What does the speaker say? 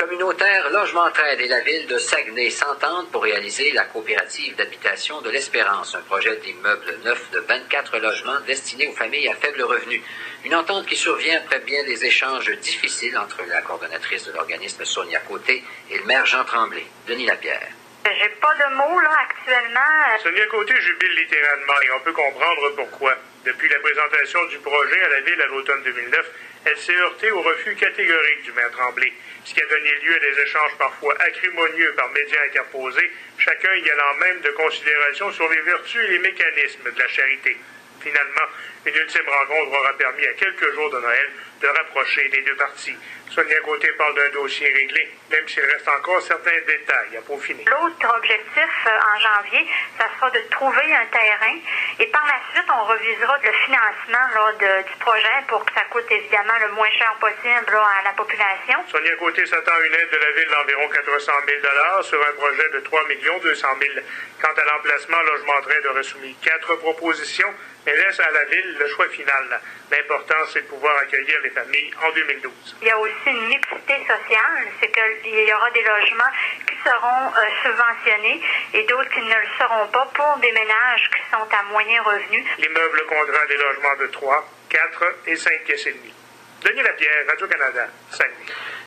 communautaire Logement-Entraide et la ville de Saguenay s'entendent pour réaliser la coopérative d'habitation de l'Espérance, un projet d'immeuble neuf de 24 logements destinés aux familles à faible revenu. Une entente qui survient après bien des échanges difficiles entre la coordonnatrice de l'organisme Sonia Côté et le maire Jean Tremblay. Denis Lapierre. J'ai pas de mots, là, actuellement. Sonia Côté jubile littéralement et on peut comprendre pourquoi. Depuis la présentation du projet à la ville à l'automne 2009, elle s'est heurtée au refus catégorique du maire Tremblay, ce qui a donné lieu à des échanges parfois acrimonieux par médias interposés, chacun y allant même de considération sur les vertus et les mécanismes de la charité. Finalement, une ultime rencontre aura permis à quelques jours de Noël de rapprocher les deux parties. Sonia Côté parle d'un dossier réglé, même s'il reste encore certains détails à peaufiner. L'autre objectif en janvier, ça sera de trouver un terrain et par la suite, on revisera le financement là, du projet pour que ça coûte évidemment le moins cher possible là, à la population. Sonia Côté s'attend à une aide de la ville d'environ 400 000 sur un projet de 3 200 000. Quant à l'emplacement, Logement-Entraide aurait soumis 4 propositions, mais laisse à la ville le choix final. L'important, c'est de pouvoir accueillir les familles en 2012. Il y a aussi une mixité sociale, c'est qu'il y aura des logements qui seront subventionnés et d'autres qui ne le seront pas pour des ménages qui sont à moyen revenu. L'immeuble comprend des logements de 3, 4 et 5 pièces et demie. Denis Lapierre, Radio-Canada, Saguenay.